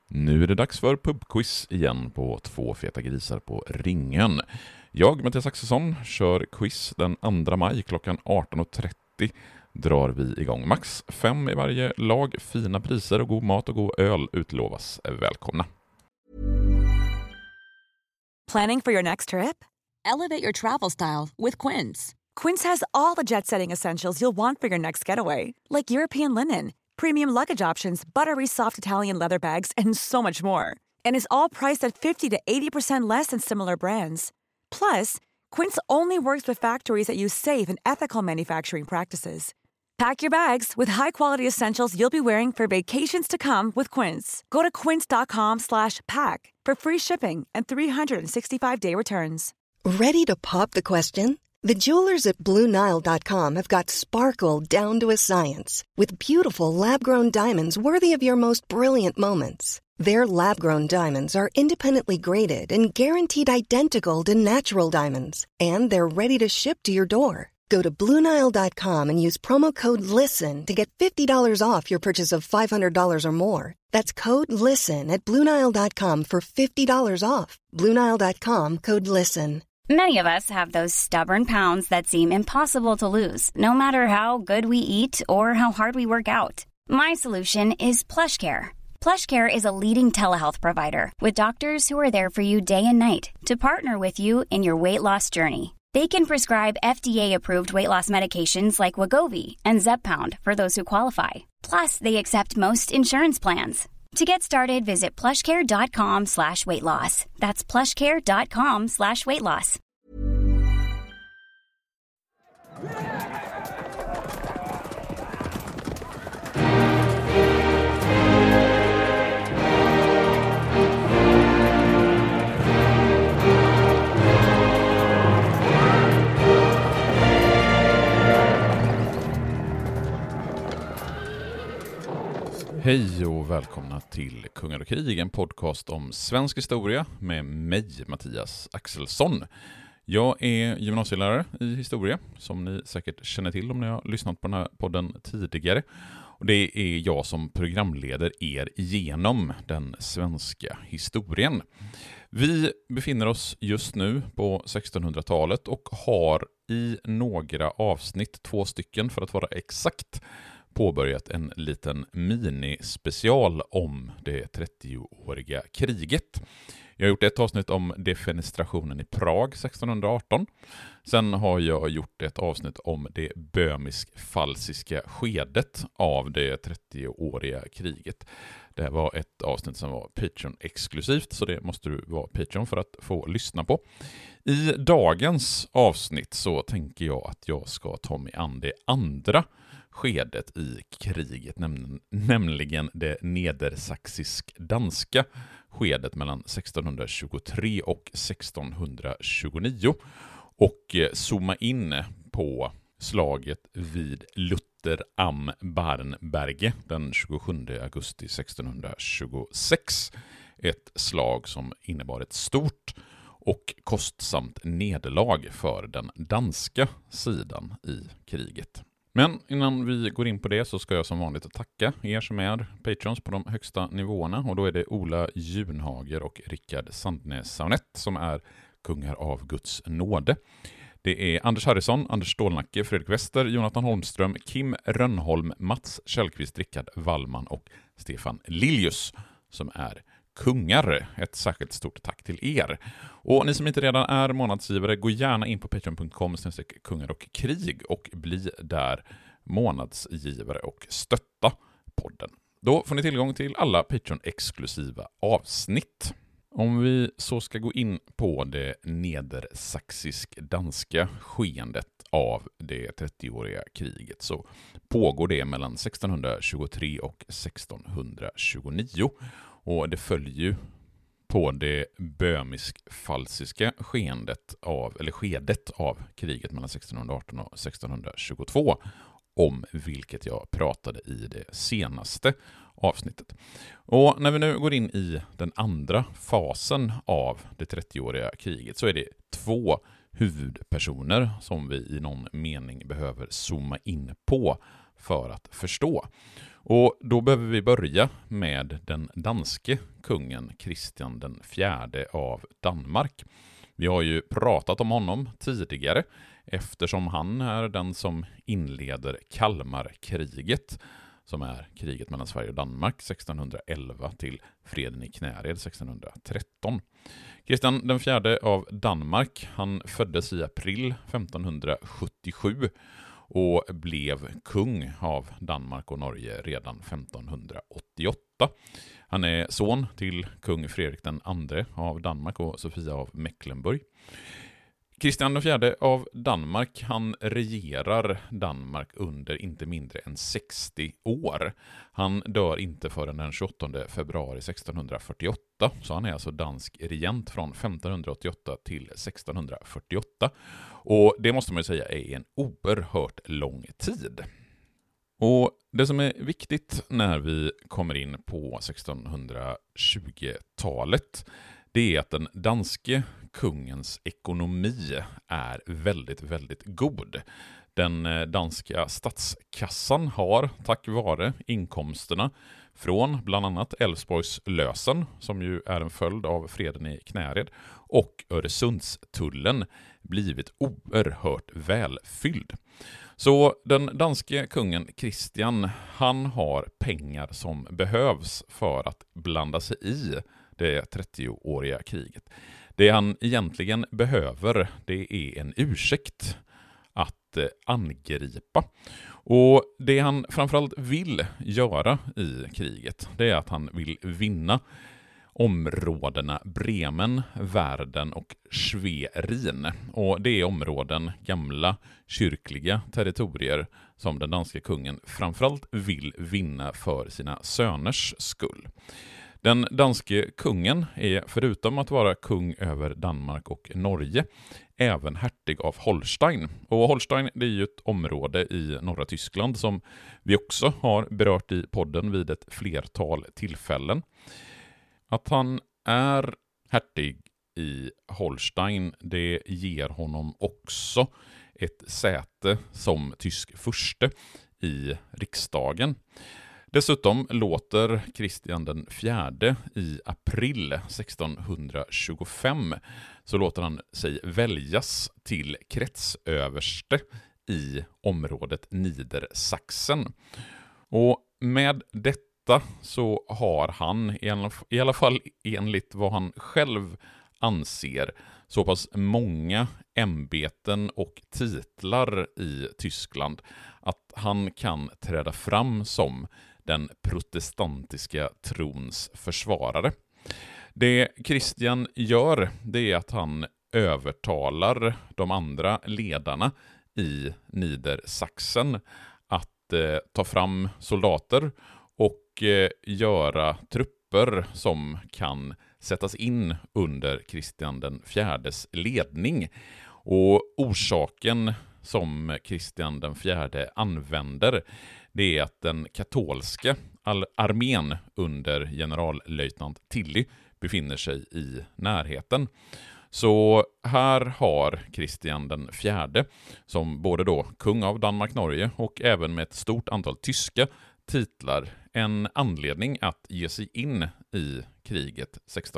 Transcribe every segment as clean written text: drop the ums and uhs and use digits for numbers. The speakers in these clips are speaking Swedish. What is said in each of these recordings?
Nu är det dags för pubquiz igen på Två feta grisar på ringen. Jag, Mattias Axelsson, kör quiz den 2 maj klockan 18.30. Drar vi igång. Max 5 i varje lag, fina priser och god mat och god öl utlovas. Välkomna! Planning for your next trip? Elevate your travel style with Quince. Quince has all the jet-setting essentials you'll want for your next getaway, like European linen, premium luggage options, buttery soft Italian leather bags, and so much more. And is all priced at 50 to 80% less than similar brands. Plus, Quince only works with factories that use safe and ethical manufacturing practices. Pack your bags with high-quality essentials you'll be wearing for vacations to come with Quince. Go to quince.com/pack for free shipping and 365-day returns. Ready to pop the question? The jewelers at BlueNile.com have got sparkle down to a science with beautiful lab-grown diamonds worthy of your most brilliant moments. Their lab-grown diamonds are independently graded and guaranteed identical to natural diamonds, and they're ready to ship to your door. Go to BlueNile.com and use promo code LISTEN to get $50 off your purchase of $500 or more. That's code LISTEN at BlueNile.com for $50 off. BlueNile.com, code LISTEN. Many of us have those stubborn pounds that seem impossible to lose, no matter how good we eat or how hard we work out. My solution is PlushCare. PlushCare is a leading telehealth provider with doctors who are there for you day and night to partner with you in your weight loss journey. They can prescribe FDA-approved weight loss medications like Wegovy and Zepbound for those who qualify. Plus, they accept most insurance plans. To get started, visit plushcare.com/weightloss. That's plushcare.com/weightloss. Hej och välkomna till Kungar och krig, en podcast om svensk historia med mig, Mattias Axelsson. Jag är gymnasielärare i historia, som ni säkert känner till om ni har lyssnat på den här podden tidigare. Och det är jag som programleder er igenom den svenska historien. Vi befinner oss just nu på 1600-talet och har i några avsnitt, 2 stycken för att vara exakt, påbörjat en liten minispecial om det 30-åriga kriget. Jag har gjort ett avsnitt om defenestrationen i Prag 1618. Sen har jag gjort ett avsnitt om det böhmisk-falsiska skedet av det 30-åriga kriget. Det var ett avsnitt som var Patreon-exklusivt, så det måste du vara Patreon för att få lyssna på. I dagens avsnitt så tänker jag att jag ska ta mig an det andra skedet i kriget, nämligen det nedersaxisk-danska skedet mellan 1623 och 1629 och zooma in på slaget vid Lutter am Barenberge den 27 augusti 1626. Ett slag som innebar ett stort och kostsamt nederlag för den danska sidan i kriget. Men innan vi går in på det så ska jag som vanligt tacka er som är patrons på de högsta nivåerna. Och då är det Ola Junhager och Rickard Sandnes-Saunett som är kungar av Guds nåde. Det är Anders Harrison, Anders Stålnacke, Fredrik Wester, Jonathan Holmström, Kim Rönnholm, Mats Källqvist, Rickard Wallman och Stefan Liljus som är kungar. Ett särskilt stort tack till er. Och ni som inte redan är månadsgivare, gå gärna in på patreon.com/kungar och krig och bli där månadsgivare och stötta podden. Då får ni tillgång till alla Patreon-exklusiva avsnitt. Om vi så ska gå in på det nedersaxisk-danska skeendet av det 30-åriga kriget så pågår det mellan 1623 och 1629. Och det följer ju på det böhmisk-falsiska skedet av kriget mellan 1618 och 1622, om vilket jag pratade i det senaste avsnittet. Och när vi nu går in i den andra fasen av det 30-åriga kriget så är det 2 huvudpersoner som vi i någon mening behöver zooma in på för att förstå. Och då behöver vi börja med den danske kungen Kristian den fjärde av Danmark. Vi har ju pratat om honom tidigare eftersom han är den som inleder Kalmarkriget, som är kriget mellan Sverige och Danmark 1611 till freden i Knäred 1613. Kristian den fjärde av Danmark, han föddes i april 1577 och blev kung av Danmark och Norge redan 1588. Han är son till kung Fredrik den andre av Danmark och Sofia av Mecklenburg. Kristian den fjärde av Danmark, han regerar Danmark under inte mindre än 60 år. Han dör inte förrän den 28 februari 1648, så han är alltså dansk regent från 1588 till 1648. Och det måste man ju säga är en oerhört lång tid. Och det som är viktigt när vi kommer in på 1620-talet, det är att den danske kungens ekonomi är väldigt, väldigt god. Den danska statskassan har tack vare inkomsterna från bland annat Älvsborgs lösen, som ju är en följd av freden i Knäred, och Öresundstullen blivit oerhört välfylld. Så den danske kungen Kristian, han har pengar som behövs för att blanda sig i det 30-åriga kriget. Det han egentligen behöver, det är en ursäkt att angripa. Och det han framförallt vill göra i kriget, det är att han vill vinna områdena Bremen, Verden och Schwerin. Och det är områden, gamla kyrkliga territorier, som den danska kungen framförallt vill vinna för sina söners skull. Den danske kungen är förutom att vara kung över Danmark och Norge även hertig av Holstein. Och Holstein, det är ju ett område i norra Tyskland som vi också har berört i podden vid ett flertal tillfällen. Att han är hertig i Holstein, det ger honom också ett säte som tysk furste i riksdagen. Dessutom låter Kristian den fjärde i april 1625 så låter han sig väljas till kretsöverste i området Niedersachsen. Och med detta så har han, i alla fall enligt vad han själv anser, så pass många ämbeten och titlar i Tyskland att han kan träda fram som den protestantiska trons försvarare. Det Kristian gör, det är att han övertalar de andra ledarna i Niedersachsen att ta fram soldater och göra trupper som kan sättas in under Kristian den fjärdes ledning. Och orsaken som Kristian den fjärde använder, det är att den katolska armén under generallöjtnant Tilly befinner sig i närheten. Så här har Kristian den fjärde, som både då kung av Danmark-Norge och även med ett stort antal tyska titlar, en anledning att ge sig in i kriget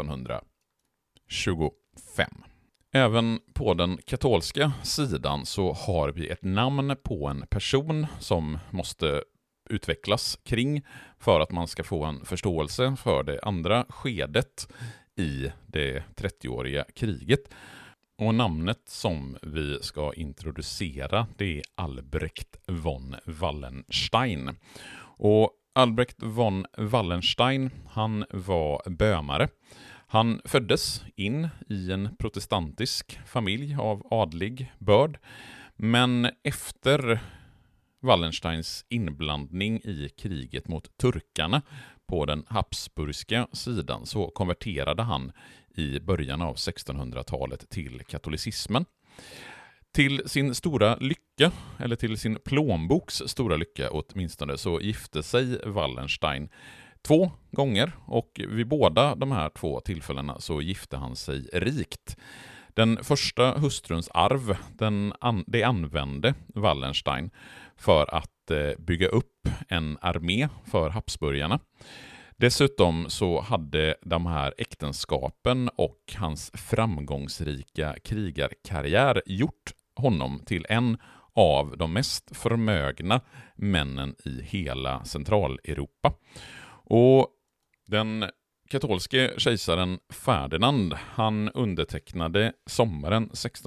1625. Även på den katolska sidan så har vi ett namn på en person som måste utvecklas kring för att man ska få en förståelse för det andra skedet i det 30-åriga kriget. Och namnet som vi ska introducera, det är Albrecht von Wallenstein. Och Albrecht von Wallenstein, han var bömare. Han föddes in i en protestantisk familj av adlig börd, men efter Wallensteins inblandning i kriget mot turkarna på den habsburgska sidan så konverterade han i början av 1600-talet till katolicismen. Till sin stora lycka, eller till sin plånboks stora lycka åtminstone, så gifte sig Wallenstein 2 gånger, och vid båda de här 2 tillfällena så gifte han sig rikt. Den första hustruns arv, det använde Wallenstein för att bygga upp en armé för habsburgarna. Dessutom så hade de här äktenskapen och hans framgångsrika krigarkarriär gjort honom till en av de mest förmögna männen i hela Centraleuropa. Och den katolske kejsaren Ferdinand, han undertecknade sommaren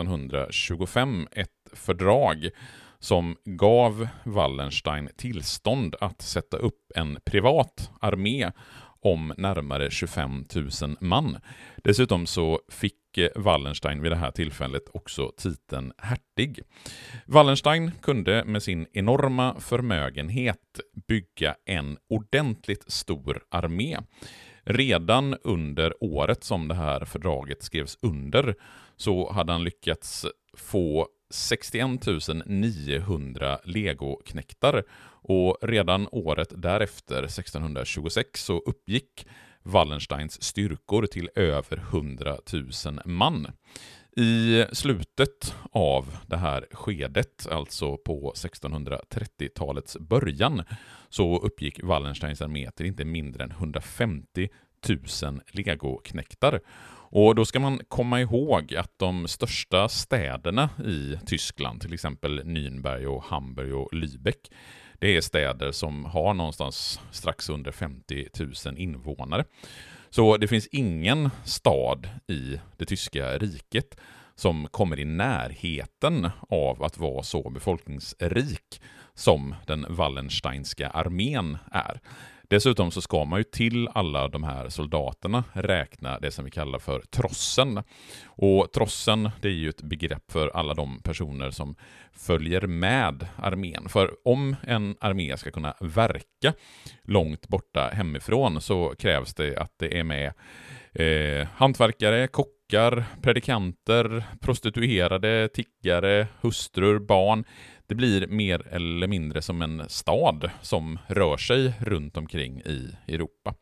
1625 ett fördrag som gav Wallenstein tillstånd att sätta upp en privat armé om närmare 25 000 man. Dessutom så fick Wallenstein vid det här tillfället också titeln hertig. Wallenstein kunde med sin enorma förmögenhet bygga en ordentligt stor armé. Redan under året som det här fördraget skrevs under så hade han lyckats få 61 900 legoknektar, och redan året därefter, 1626, så uppgick Wallensteins styrkor till över 100 000 man. I slutet av det här skedet, alltså på 1630-talets början, så uppgick Wallensteins armé till inte mindre än 150 000 legoknektar. Och då ska man komma ihåg att de största städerna i Tyskland, till exempel Nürnberg och Hamburg och Lübeck, det är städer som har någonstans strax under 50 000 invånare. Så det finns ingen stad i det tyska riket som kommer i närheten av att vara så befolkningsrik som den Wallensteinska armén är. Dessutom så ska man ju till alla de här soldaterna räkna det som vi kallar för trossen. Och trossen, det är ju ett begrepp för alla de personer som följer med armén. För om en armé ska kunna verka långt borta hemifrån så krävs det att det är med hantverkare, kockar, predikanter, prostituerade, tiggare, hustrur, barn. Det blir mer eller mindre som en stad som rör sig runt omkring i Europa.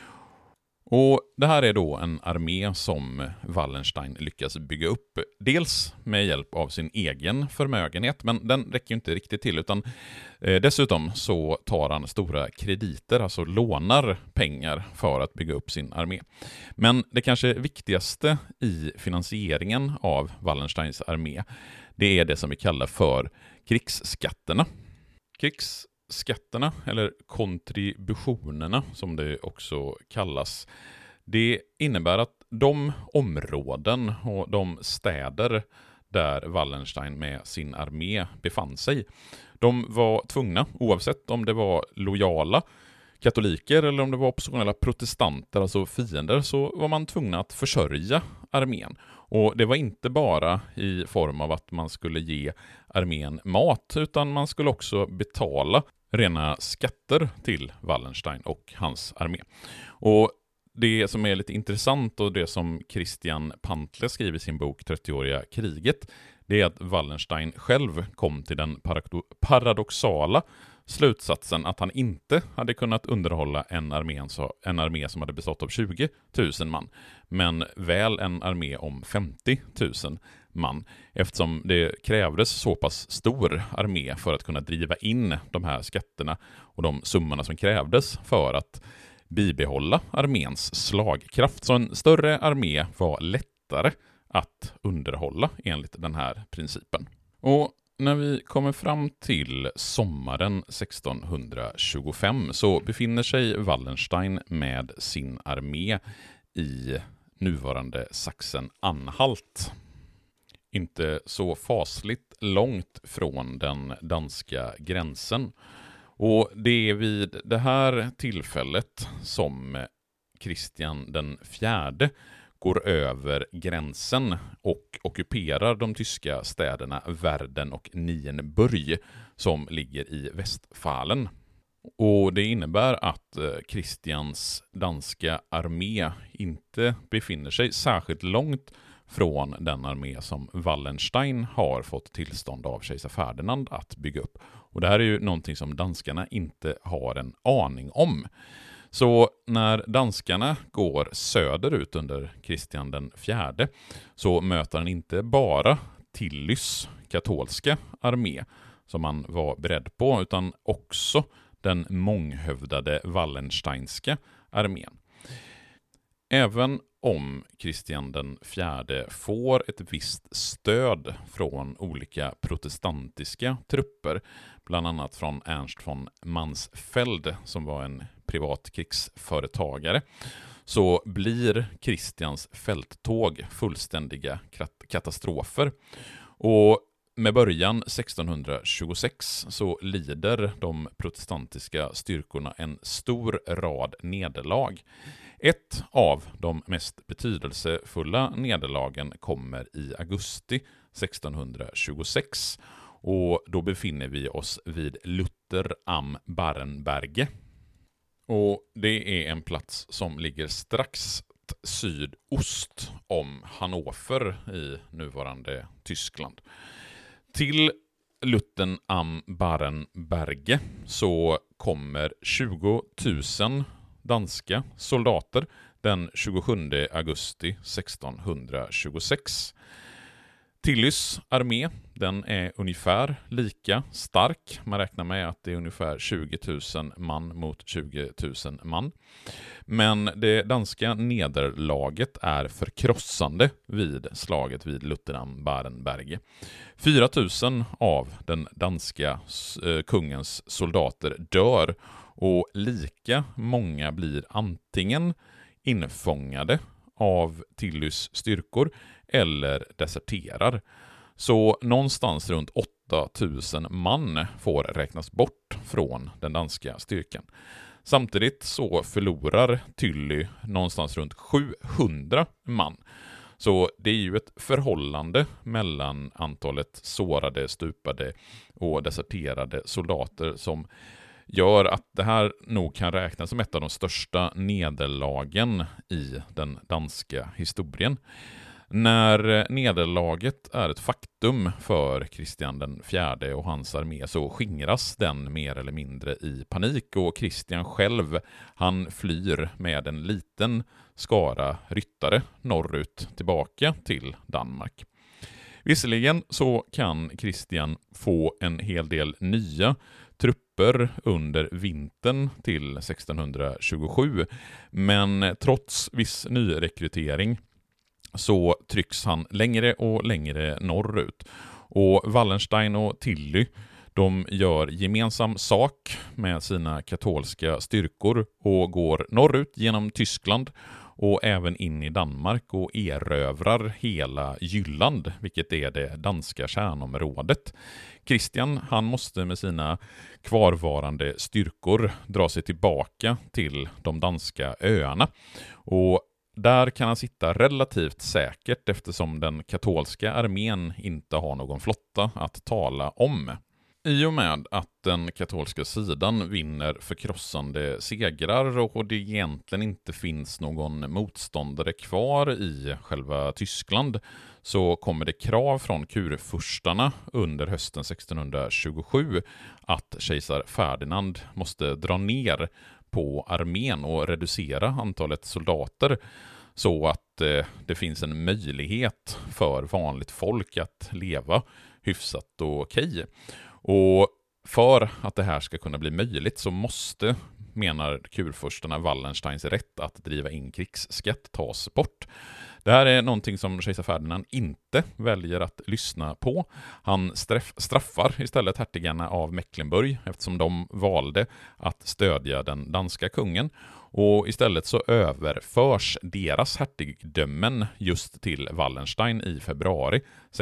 Och det här är då en armé som Wallenstein lyckas bygga upp. Dels med hjälp av sin egen förmögenhet, men den räcker inte riktigt till, utan dessutom så tar han stora krediter, alltså lånar pengar för att bygga upp sin armé. Men det kanske viktigaste i finansieringen av Wallensteins armé, det är det som vi kallar för krigsskatterna. Krigsskatterna, eller kontributionerna som det också kallas, det innebär att de områden och de städer där Wallenstein med sin armé befann sig, de var tvungna, oavsett om det var lojala katoliker eller om det var oppositionella protestanter, alltså fiender, så var man tvungna att försörja armén. Och det var inte bara i form av att man skulle ge armén mat, utan man skulle också betala rena skatter till Wallenstein och hans armé. Och det som är lite intressant, och det som Christian Pantle skriver i sin bok 30-åriga kriget, det är att Wallenstein själv kom till den paradoxala slutsatsen att han inte hade kunnat underhålla en armé som hade bestått av 20 000 man, men väl en armé om 50 000 man, eftersom det krävdes så pass stor armé för att kunna driva in de här skatterna och de summorna som krävdes för att bibehålla arméns slagkraft. Så en större armé var lättare att underhålla enligt den här principen. Och när vi kommer fram till sommaren 1625 så befinner sig Wallenstein med sin armé i nuvarande Sachsen-Anhalt. Inte så fasligt långt från den danska gränsen. Och det är vid det här tillfället som Kristian den fjärde går över gränsen och ockuperar de tyska städerna Verden och Nienburg som ligger i Westfalen. Och det innebär att Kristians danska armé inte befinner sig särskilt långt från den armé som Wallenstein har fått tillstånd av kejsar Ferdinand att bygga upp. Och det här är ju någonting som danskarna inte har en aning om. Så när danskarna går söderut under Kristian den fjärde så möter han inte bara Tillys katolska armé som man var beredd på, utan också den månghövdade Wallensteinska armén. Även om Kristian den fjärde får ett visst stöd från olika protestantiska trupper, bland annat från Ernst von Mansfeld som var en privat krigsföretagare, så blir Kristians fälttåg fullständiga katastrofer. Och med början 1626 så lider de protestantiska styrkorna en stor rad nederlag. Ett av de mest betydelsefulla nederlagen kommer i augusti 1626 och då befinner vi oss vid Lutter am Barenberge. Och det är en plats som ligger strax sydost om Hannover i nuvarande Tyskland. Till Lutter am Barenberge så kommer 20 000 danska soldater den 27 augusti 1626. Tillys armé, den är ungefär lika stark. Man räknar med att det är ungefär 20 000 man mot 20 000 man. Men det danska nederlaget är förkrossande vid slaget vid Lutter am Barenberge. 4 000 av den danska kungens soldater dör och lika många blir antingen infångade av Tillys styrkor eller deserterar. Så någonstans runt 8 000 man får räknas bort från den danska styrkan. Samtidigt så förlorar Tilly någonstans runt 700 man. Så det är ju ett förhållande mellan antalet sårade, stupade och deserterade soldater som gör att det här nog kan räknas som ett av de största nederlagen i den danska historien. När nederlaget är ett faktum för Kristian den fjärde och hans armé så skingras den mer eller mindre i panik och Kristian själv, han flyr med en liten skara ryttare norrut tillbaka till Danmark. Visserligen så kan Kristian få en hel del nya trupper under vintern till 1627, men trots viss nyrekrytering så trycks han längre och längre norrut. Och Wallenstein och Tilly, de gör gemensam sak med sina katolska styrkor och går norrut genom Tyskland och även in i Danmark och erövrar hela Jylland, vilket är det danska kärnområdet. Kristian, han måste med sina kvarvarande styrkor dra sig tillbaka till de danska öarna. Och där kan han sitta relativt säkert eftersom den katolska armén inte har någon flotta att tala om. I och med att den katolska sidan vinner förkrossande segrar och det egentligen inte finns någon motståndare kvar i själva Tyskland så kommer det krav från kurfurstarna under hösten 1627 att kejsar Ferdinand måste dra ner på armén och reducera antalet soldater så att det finns en möjlighet för vanligt folk att leva hyfsat och okej. Och för att det här ska kunna bli möjligt så måste, menar kurfurstarna, Wallensteins rätt att driva in krigsskatt tas bort. Det här är någonting som kejsar Ferdinand inte väljer att lyssna på. Han straffar istället hertigarna av Mecklenburg eftersom de valde att stödja den danska kungen. Och istället så överförs deras hertigdömen just till Wallenstein i februari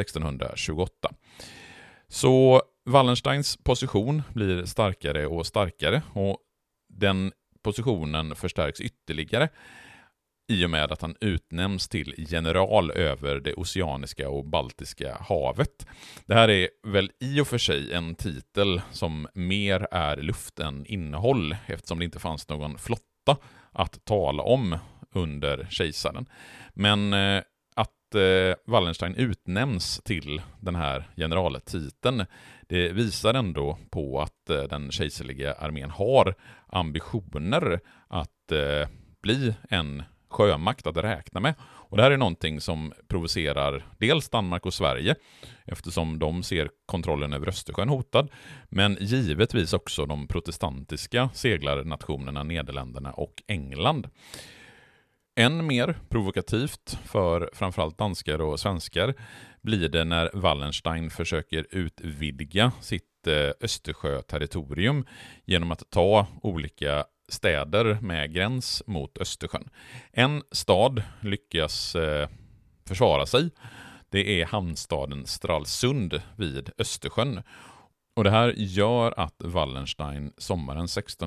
1628. Så Wallensteins position blir starkare och starkare och den positionen förstärks ytterligare i och med att han utnämns till general över det oceaniska och baltiska havet. Det här är väl i och för sig en titel som mer är luft än innehåll eftersom det inte fanns någon flotta att tala om under kejsaren. Men att Wallenstein utnämns till den här generaltiteln, det visar ändå på att den kejserliga armén har ambitioner att bli en sjömakt att räkna med. Och det här är någonting som provocerar dels Danmark och Sverige eftersom de ser kontrollen över Östersjön hotad, men givetvis också de protestantiska seglarnationerna Nederländerna och England. Än mer provokativt för framförallt danskar och svenskar blir det när Wallenstein försöker utvidga sitt Östersjöterritorium genom att ta olika städer med gräns mot Östersjön. En stad lyckas försvara sig. Det är hamnstaden Stralsund vid Östersjön. Och det här gör att Wallenstein sommaren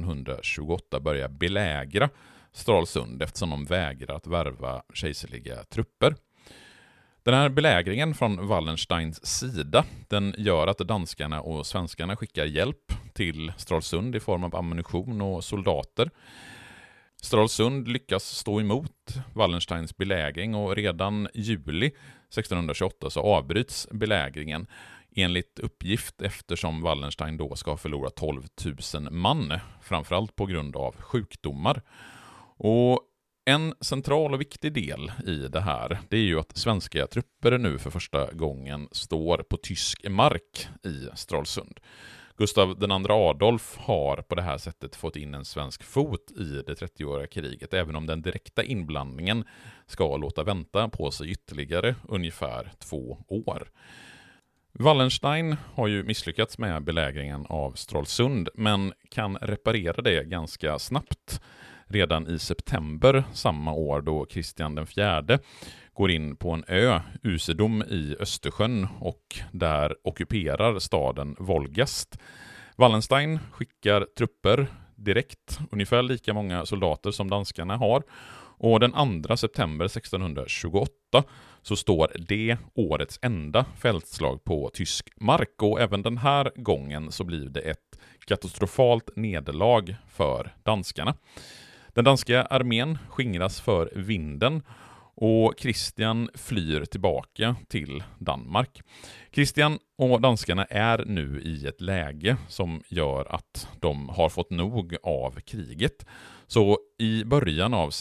1628 börjar belägra Stralsund eftersom de vägrar att värva kejserliga trupper. Den här belägringen från Wallensteins sida, den gör att danskarna och svenskarna skickar hjälp till Stralsund i form av ammunition och soldater. Stralsund lyckas stå emot Wallensteins belägring och redan juli 1628 så avbryts belägringen enligt uppgift eftersom Wallenstein då ska förlora 12 000 man, framförallt på grund av sjukdomar. Och en central och viktig del i det här, det är ju att svenska trupper nu för första gången står på tysk mark i Stralsund. Gustav II Adolf har på det här sättet fått in en svensk fot i det 30-åriga kriget, även om den direkta inblandningen ska låta vänta på sig ytterligare ungefär 2 år. Wallenstein har ju misslyckats med belägringen av Stralsund, men kan reparera det ganska snabbt. Redan i september samma år då Kristian den fjärde går in på en ö, Usedom i Östersjön, och där ockuperar staden Wolgast. Wallenstein skickar trupper direkt, ungefär lika många soldater som danskarna har. Och den 2 september 1628 så står det årets enda fältslag på tysk mark, och även den här gången så blir det ett katastrofalt nederlag för danskarna. Den danska armén skingras för vinden och Kristian flyr tillbaka till Danmark. Kristian och danskarna är nu i ett läge som gör att de har fått nog av kriget. Så i början av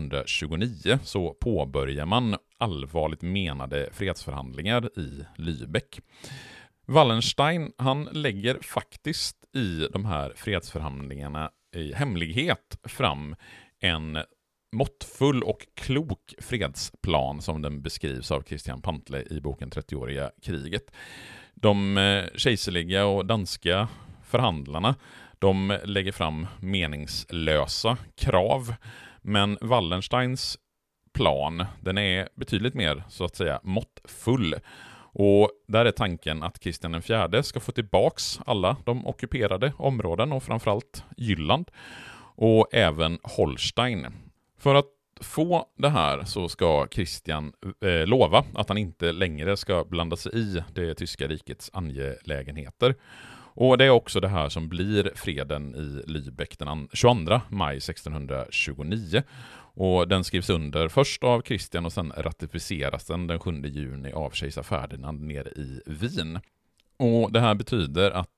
1629 så påbörjar man allvarligt menade fredsförhandlingar i Lübeck. Wallenstein, han lägger faktiskt i de här fredsförhandlingarna i hemlighet fram en måttfull och klok fredsplan som den beskrivs av Christian Pantle i boken 30-åriga kriget. De kejserliga och danska förhandlarna, de lägger fram meningslösa krav, men Wallensteins plan, den är betydligt mer så att säga måttfull. Och där är tanken att Kristian den fjärde ska få tillbaks alla de ockuperade områden och framförallt Jylland och även Holstein. För att få det här så ska Kristian lova att han inte längre ska blanda sig i det tyska rikets angelägenheter. Och det är också det här som blir freden i Lübeck den 22 maj 1629. Och den skrivs under först av Kristian och sen ratificeras den 7 juni av kejsar Ferdinand nere i Wien. Och det här betyder att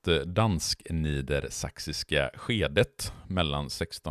dansk-niedersaxiska skedet mellan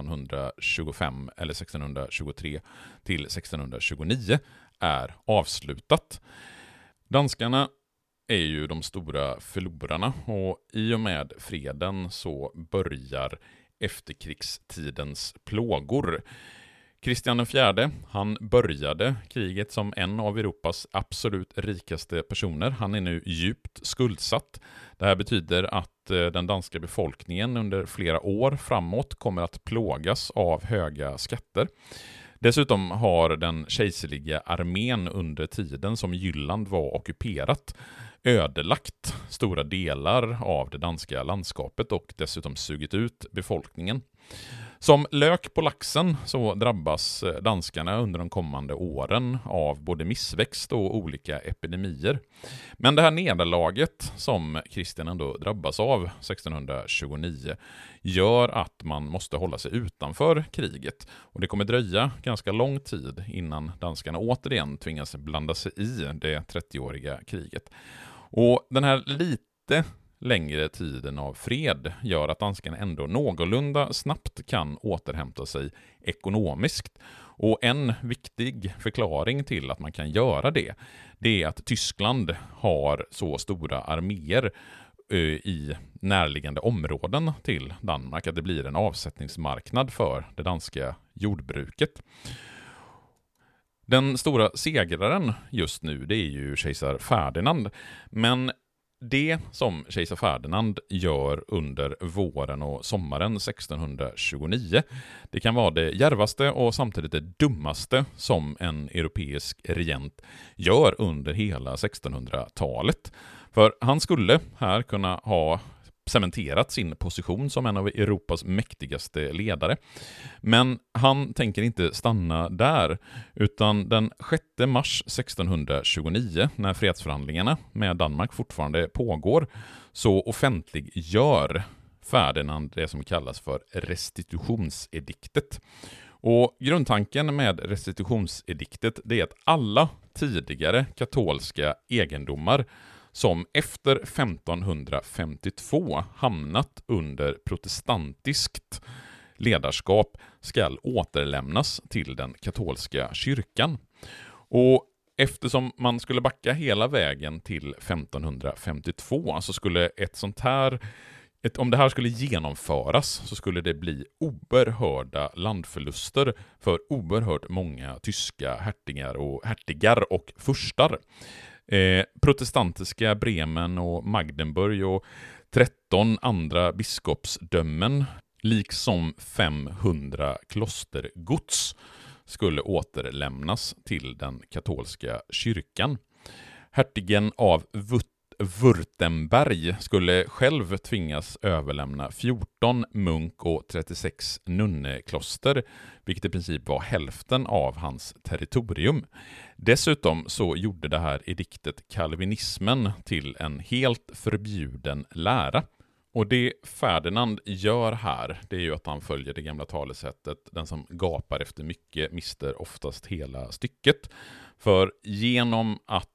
1625 eller 1623 till 1629 är avslutat. Danskarna är ju de stora förlorarna, och i och med freden så börjar efterkrigstidens plågor. Kristian den fjärde, han började kriget som en av Europas absolut rikaste personer. Han är nu djupt skuldsatt. Det här betyder att den danska befolkningen under flera år framåt kommer att plågas av höga skatter. Dessutom har den kejserliga armén under tiden som Jylland var ockuperat ödelagt stora delar av det danska landskapet och dessutom sugit ut befolkningen. Som lök på laxen så drabbas danskarna under de kommande åren av både missväxt och olika epidemier. Men det här nederlaget som Kristian ändå drabbas av 1629 gör att man måste hålla sig utanför kriget. Och det kommer dröja ganska lång tid innan danskarna återigen tvingas blanda sig i det 30-åriga kriget. Och den här lite längre tiden av fred gör att danskarna ändå någorlunda snabbt kan återhämta sig ekonomiskt. Och en viktig förklaring till att man kan göra det är att Tyskland har så stora arméer i närliggande områden till Danmark att det blir en avsättningsmarknad för det danska jordbruket. Den stora segraren just nu, det är ju kejsar Ferdinand. Men det som kejsar Ferdinand gör under våren och sommaren 1629, det kan vara det djärvaste och samtidigt det dummaste som en europeisk regent gör under hela 1600-talet. För han skulle här kunna ha cementerat sin position som en av Europas mäktigaste ledare. Men han tänker inte stanna där, utan den 6 mars 1629, när fredsförhandlingarna med Danmark fortfarande pågår, så offentliggör Ferdinand det som kallas för restitutionsediktet. Och grundtanken med restitutionsediktet, det är att alla tidigare katolska egendomar som efter 1552 hamnat under protestantiskt ledarskap skall återlämnas till den katolska kyrkan. Och eftersom man skulle backa hela vägen till 1552 så skulle om det här skulle genomföras så skulle det bli oerhörda landförluster för oerhört många tyska hertigar och furstar. Protestantiska Bremen och Magdeburg och 13 andra biskopsdömen liksom 500 klostergods skulle återlämnas till den katolska kyrkan. Hertigen av Württemberg skulle själv tvingas överlämna 14 munk- och 36 nunnekloster, vilket i princip var hälften av hans territorium. Dessutom så gjorde det här ediktet kalvinismen till en helt förbjuden lära. Och det Ferdinand gör här, det är ju att han följer det gamla talesättet: den som gapar efter mycket mister oftast hela stycket. För genom att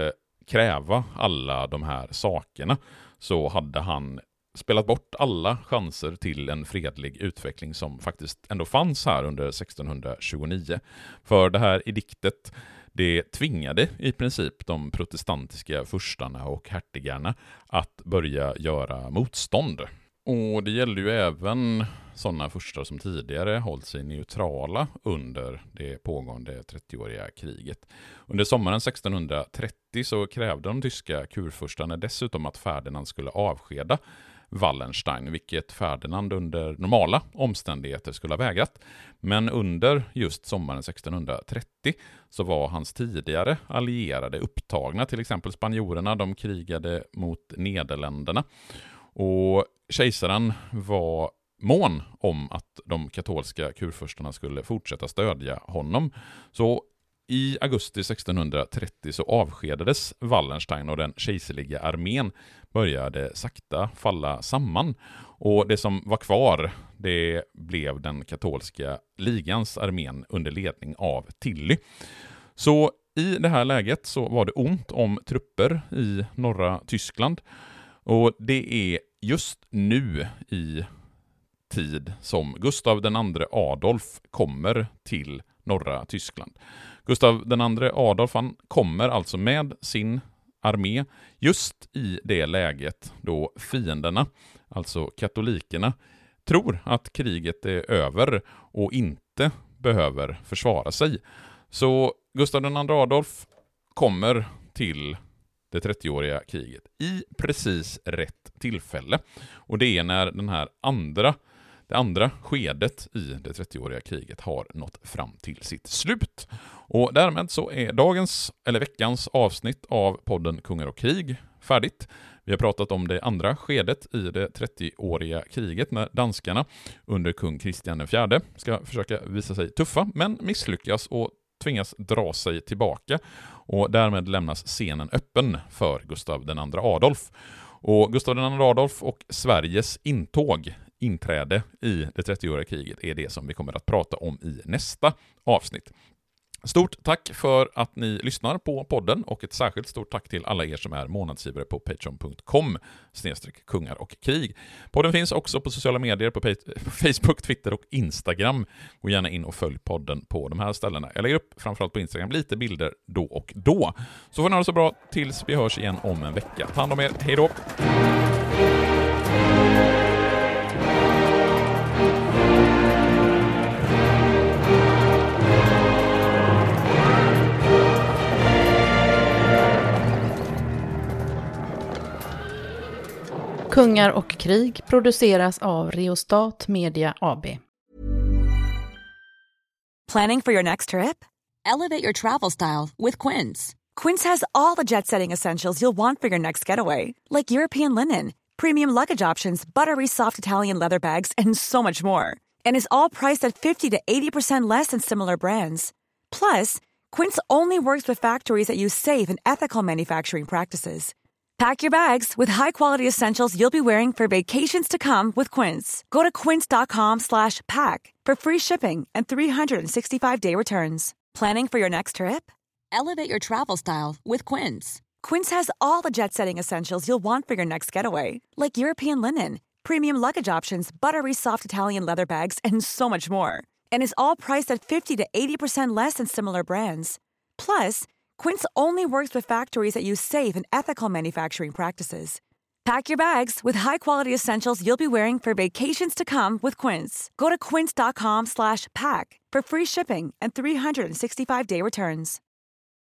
kräva alla de här sakerna så hade han spelat bort alla chanser till en fredlig utveckling som faktiskt ändå fanns här under 1629. För det här ediktet, det tvingade i princip de protestantiska furstarna och hertigarna att börja göra motstånd. Och det gäller ju även sådana furstar som tidigare hållit sig neutrala under det pågående 30-åriga kriget. Under sommaren 1630 så krävde de tyska kurfurstarna dessutom att Ferdinand skulle avskeda Wallenstein, vilket Ferdinand under normala omständigheter skulle ha vägrat. Men under just sommaren 1630 så var hans tidigare allierade upptagna, till exempel spanjorerna, de krigade mot Nederländerna. Och kejsaren var mån om att de katolska kurfurstarna skulle fortsätta stödja honom. Så i augusti 1630 så avskedades Wallenstein och den kejserliga armén började sakta falla samman. Och det som var kvar, det blev den katolska ligans armén under ledning av Tilly. Så i det här läget så var det ont om trupper i norra Tyskland. Och det är just nu i tid som Gustav II Adolf kommer till norra Tyskland. Gustav II Adolf, han kommer alltså med sin armé just i det läget då fienderna, alltså katolikerna, tror att kriget är över och inte behöver försvara sig. Så Gustav II Adolf kommer till det 30-åriga kriget i precis rätt tillfälle. Och det är när det andra skedet i det 30-åriga kriget har nått fram till sitt slut. Och därmed så är veckans avsnitt av podden Kungar och krig färdigt. Vi har pratat om det andra skedet i det 30-åriga kriget när danskarna under kung Kristian IV ska försöka visa sig tuffa men misslyckas och tvingas dra sig tillbaka, och därmed lämnas scenen öppen för Gustav II Adolf. Och Gustav II Adolf och Sveriges inträde i det 30-åriga kriget är det som vi kommer att prata om i nästa avsnitt. Stort tack för att ni lyssnar på podden och ett särskilt stort tack till alla er som är månadsgivare på patreon.com/kungar och krig. Podden finns också på sociala medier på Facebook, Twitter och Instagram. Gå gärna in och följ podden på de här ställena. Jag lägger upp framförallt på Instagram lite bilder då och då. Så får ni ha det så bra tills vi hörs igen om en vecka. Ta hand om er, hej då! Kungar och krig produceras av Reostat Media AB. Planning for your next trip? Elevate your travel style with Quince. Quince has all the jet-setting essentials you'll want for your next getaway, like European linen, premium luggage options, buttery soft Italian leather bags, and so much more. And is all priced at 50 to 80% less than similar brands. Plus, Quince only works with factories that use safe and ethical manufacturing practices. Pack your bags with high-quality essentials you'll be wearing for vacations to come with Quince. Go to quince.com/pack for free shipping and 365-day returns. Planning for your next trip? Elevate your travel style with Quince. Quince has all the jet-setting essentials you'll want for your next getaway, like European linen, premium luggage options, buttery soft Italian leather bags, and so much more. And is all priced at 50 to 80% less than similar brands. Plus, Quince only works with factories that use safe and ethical manufacturing practices. Pack your bags with high-quality essentials you'll be wearing for vacations to come with Quince. Go to quince.com/pack for free shipping and 365-day returns.